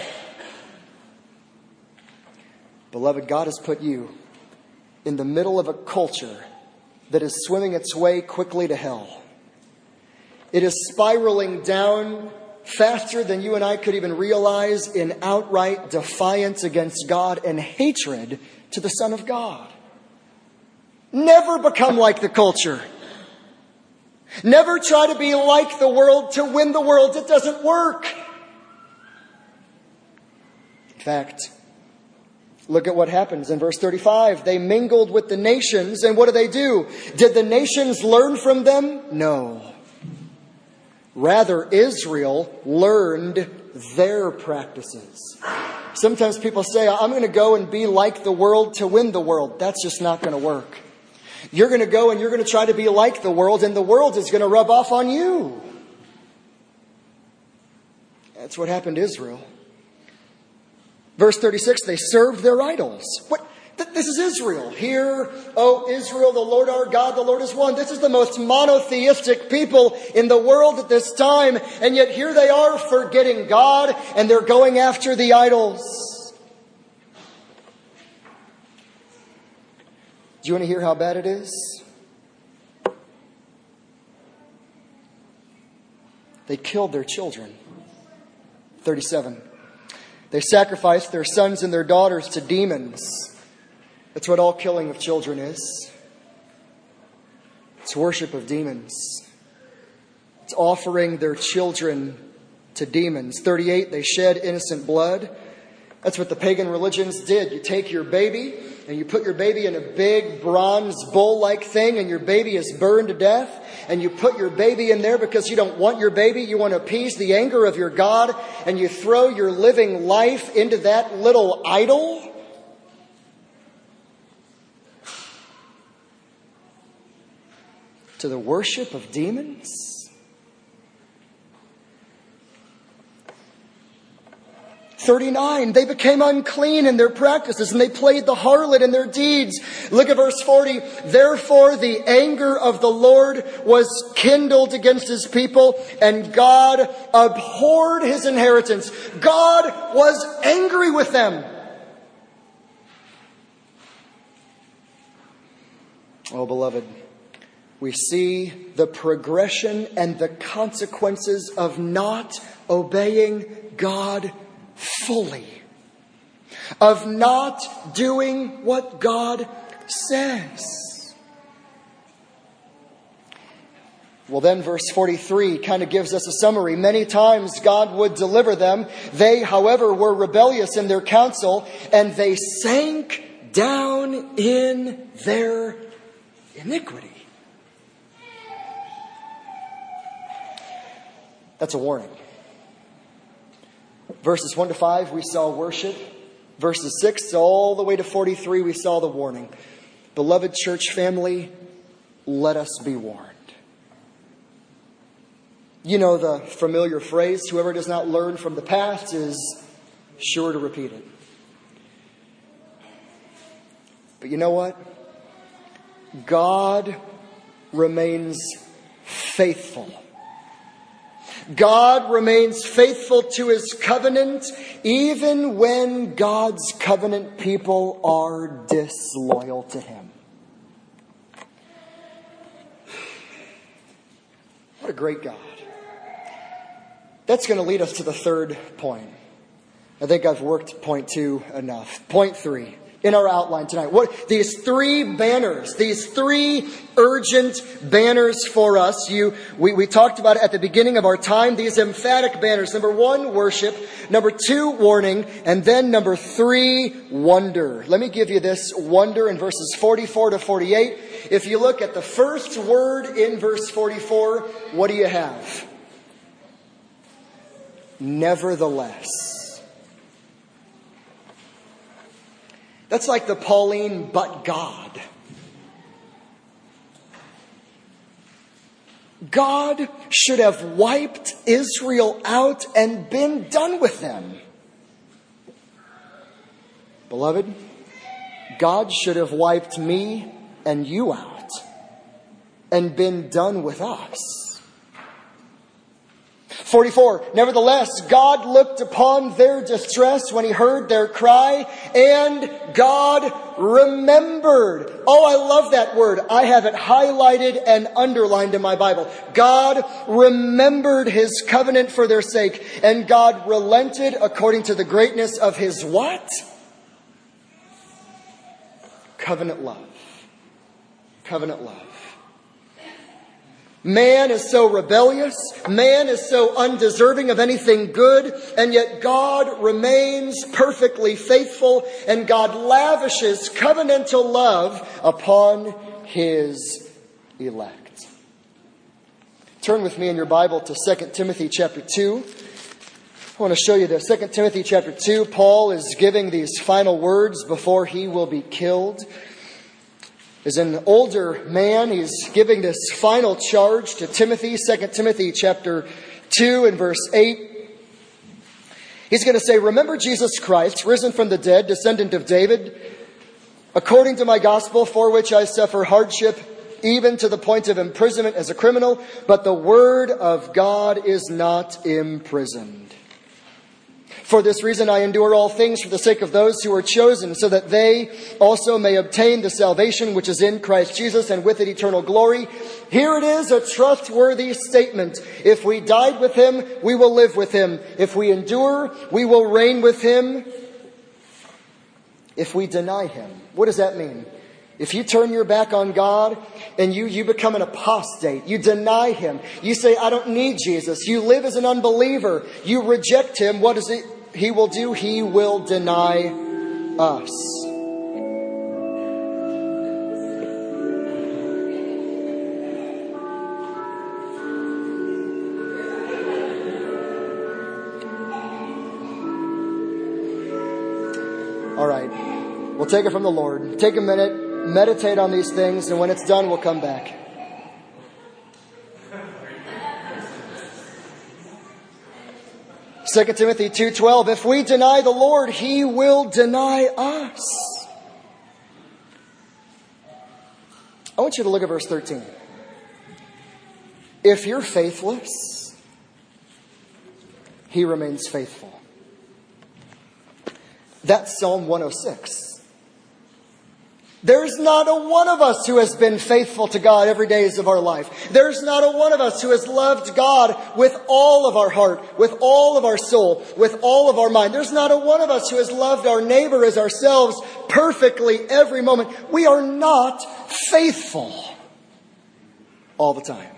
Beloved, God has put you in the middle of a culture that is swimming its way quickly to hell. It is spiraling down faster than you and I could even realize in outright defiance against God and hatred to the Son of God. Never become like the culture. Never try to be like the world to win the world. It doesn't work. In fact, look at what happens in verse 35. They mingled with the nations, and what do? Did the nations learn from them? No. Rather, Israel learned their practices. Sometimes people say, I'm going to go and be like the world to win the world. That's just not going to work. You're going to go and you're going to try to be like the world, and the world is going to rub off on you. That's what happened to Israel. Verse 36, they served their idols. What? This is Israel. Hear, O Israel, the Lord our God, the Lord is one. This is the most monotheistic people in the world at this time. And yet here they are forgetting God, and they're going after the idols. Do you want to hear how bad it is? They killed their children. 37. They sacrificed their sons and their daughters to demons. That's what all killing of children is. It's worship of demons. It's offering their children to demons. 38. They shed innocent blood. That's what the pagan religions did. You take your baby and you put your baby in a big bronze bull-like thing and your baby is burned to death. And you put your baby in there because you don't want your baby. You want to appease the anger of your God. And you throw your living life into that little idol. To the worship of demons. 39, they became unclean in their practices and they played the harlot in their deeds. Look at verse 40. Therefore the anger of the Lord was kindled against his people and God abhorred his inheritance. God was angry with them. Oh, beloved, we see the progression and the consequences of not obeying God fully, of not doing what God says. Well, then verse 43 kind of gives us a summary. Many times God would deliver them. They, however, were rebellious in their counsel, and they sank down in their iniquity. That's a warning. Verses 1 to 5, we saw worship. Verses 6 all the way to 43, we saw the warning. Beloved church family, let us be warned. You know the familiar phrase, whoever does not learn from the past is sure to repeat it. But you know what? God remains faithful. God remains faithful to his covenant even when God's covenant people are disloyal to him. What a great God. That's going to lead us to the third point. I think I've worked point 2 enough. Point 3. In our outline tonight. These three banners, these three urgent banners for us. We talked about it at the beginning of our time. These emphatic banners. Number 1, worship. Number 2, warning. And then number 3, wonder. Let me give you this wonder in verses 44 to 48. If you look at the first word in verse 44, what do you have? Nevertheless. That's like the Pauline, but God. God should have wiped Israel out and been done with them. Beloved, God should have wiped me and you out and been done with us. 44, nevertheless, God looked upon their distress when he heard their cry, and God remembered. Oh, I love that word. I have it highlighted and underlined in my Bible. God remembered his covenant for their sake, and God relented according to the greatness of his what? Covenant love. Covenant love. Man is so rebellious. Man is so undeserving of anything good. And yet God remains perfectly faithful. And God lavishes covenantal love upon his elect. Turn with me in your Bible to 2 Timothy chapter 2. I want to show you this. 2 Timothy chapter 2. Paul is giving these final words before he will be killed. As an older man, he's giving this final charge to Timothy, 2 Timothy chapter 2 and verse 8. He's going to say, remember Jesus Christ, risen from the dead, descendant of David, according to my gospel, for which I suffer hardship, even to the point of imprisonment as a criminal, but the word of God is not imprisoned. For this reason I endure all things for the sake of those who are chosen, so that they also may obtain the salvation which is in Christ Jesus, and with it eternal glory. Here it is, a trustworthy statement. If we died with him, we will live with him. If we endure, we will reign with him. If we deny him. What does that mean? If you turn your back on God and you become an apostate, you deny him, you say, I don't need Jesus, you live as an unbeliever, you reject him, what is it he will do? He will deny us. All right, we'll take it from the Lord. Take a minute. Meditate on these things, and when it's done, we'll come back. Second Timothy 2:12, if we deny the Lord, he will deny us. I want you to look at verse 13. If you're faithless, he remains faithful. That's Psalm 106. There's not a one of us who has been faithful to God every day of our life. There's not a one of us who has loved God with all of our heart, with all of our soul, with all of our mind. There's not a one of us who has loved our neighbor as ourselves perfectly every moment. We are not faithful all the time.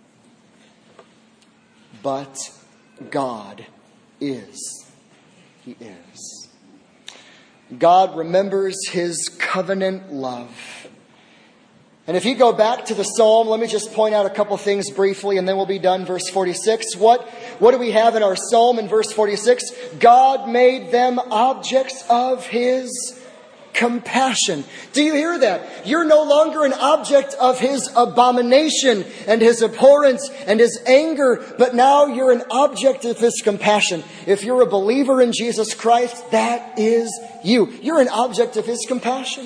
But God is. He is. God remembers his covenant love. And if you go back to the psalm, let me just point out a couple things briefly and then we'll be done. Verse 46. What do we have in our psalm in verse 46? God made them objects of his compassion. Do you hear that? You're no longer an object of his abomination and his abhorrence and his anger, but now you're an object of his compassion. If you're a believer in Jesus Christ, that is you. You're an object of his compassion.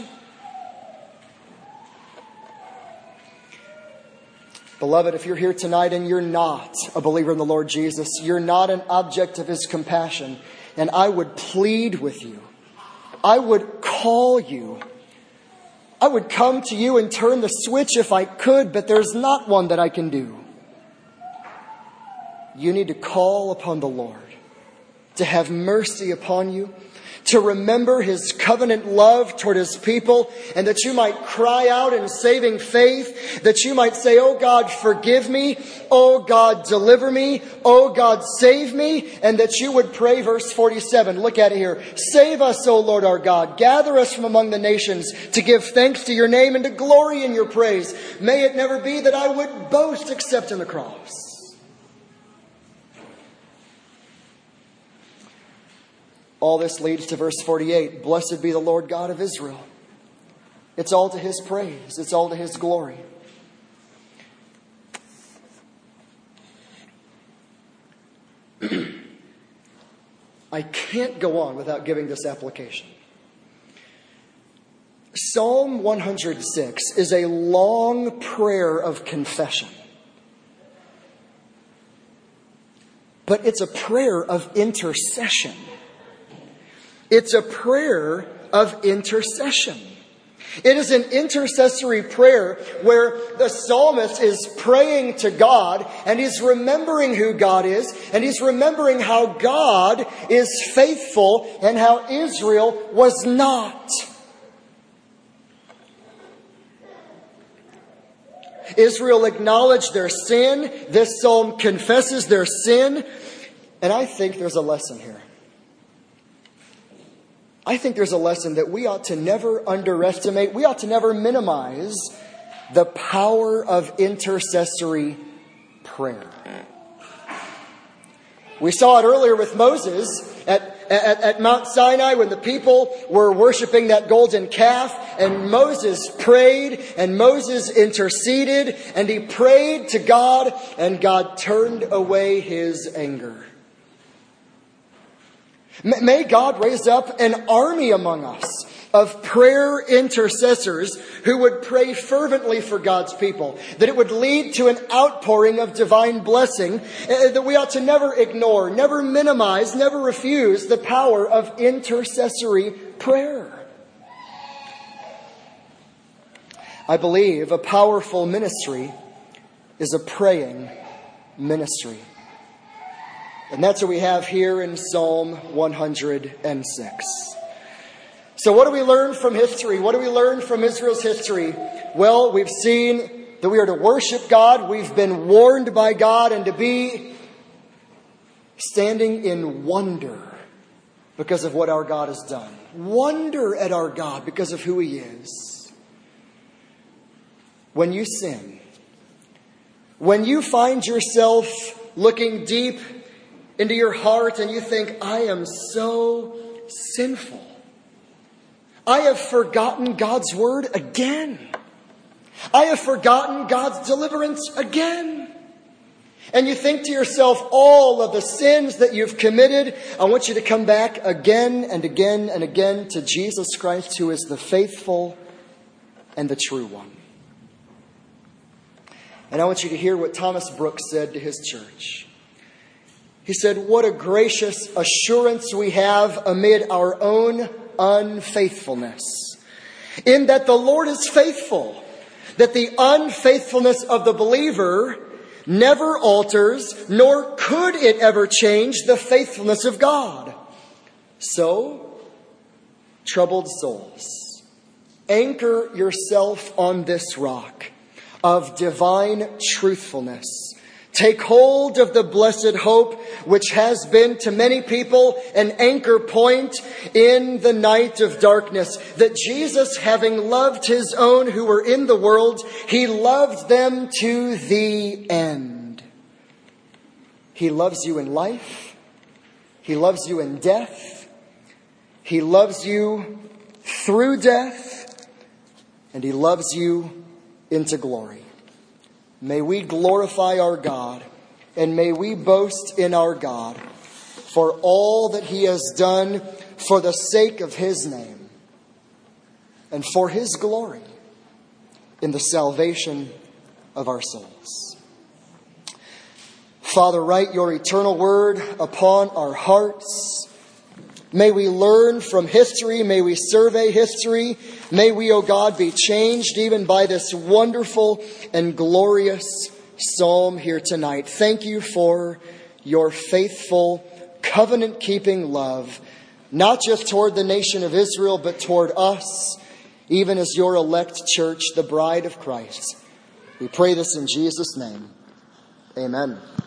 Beloved, if you're here tonight and you're not a believer in the Lord Jesus, you're not an object of his compassion, and I would plead with you. I would call you. I would come to you and turn the switch if I could, but there's not one that I can do. You need to call upon the Lord to have mercy upon you, to remember his covenant love toward his people, and that you might cry out in saving faith, that you might say, oh God, forgive me. Oh God, deliver me. Oh God, save me. And that you would pray, verse 47. Look at it here. Save us, O Lord our God. Gather us from among the nations to give thanks to your name and to glory in your praise. May it never be that I would boast except in the cross. All this leads to verse 48. Blessed be the Lord God of Israel. It's all to his praise. It's all to his glory. I can't go on without giving this application. Psalm 106 is a long prayer of confession. But it's a prayer of intercession. It's a prayer of intercession. It is an intercessory prayer where the psalmist is praying to God and he's remembering who God is and he's remembering how God is faithful and how Israel was not. Israel acknowledged their sin. This psalm confesses their sin. And I think there's a lesson here. I think there's a lesson that we ought to never underestimate. We ought to never minimize the power of intercessory prayer. We saw it earlier with Moses at Mount Sinai when the people were worshiping that golden calf, and Moses prayed and Moses interceded and he prayed to God and God turned away his anger. May God raise up an army among us of prayer intercessors who would pray fervently for God's people, that it would lead to an outpouring of divine blessing, that we ought to never ignore, never minimize, never refuse the power of intercessory prayer. I believe a powerful ministry is a praying ministry. And that's what we have here in Psalm 106. So what do we learn from history? What do we learn from Israel's history? Well, we've seen that we are to worship God. We've been warned by God, and to be standing in wonder because of what our God has done. Wonder at our God because of who He is. When you sin, when you find yourself looking deep into your heart and you think, I am so sinful. I have forgotten God's word again. I have forgotten God's deliverance again. And you think to yourself, all of the sins that you've committed, I want you to come back again and again and again to Jesus Christ, who is the faithful and the true one. And I want you to hear what Thomas Brooks said to his church. He said, what a gracious assurance we have amid our own unfaithfulness, in that the Lord is faithful, that the unfaithfulness of the believer never alters, nor could it ever change the faithfulness of God. So, troubled souls, anchor yourself on this rock of divine truthfulness. Take hold of the blessed hope which has been to many people an anchor point in the night of darkness. That Jesus, having loved His own who were in the world, He loved them to the end. He loves you in life. He loves you in death. He loves you through death. And He loves you into glory. May we glorify our God, and may we boast in our God for all that He has done for the sake of His name and for His glory in the salvation of our souls. Father, write Your eternal word upon our hearts. May we learn from history. May we survey history. May we, O God, be changed even by this wonderful and glorious psalm here tonight. Thank You for Your faithful, covenant-keeping love, not just toward the nation of Israel, but toward us, even as Your elect church, the bride of Christ. We pray this in Jesus' name. Amen.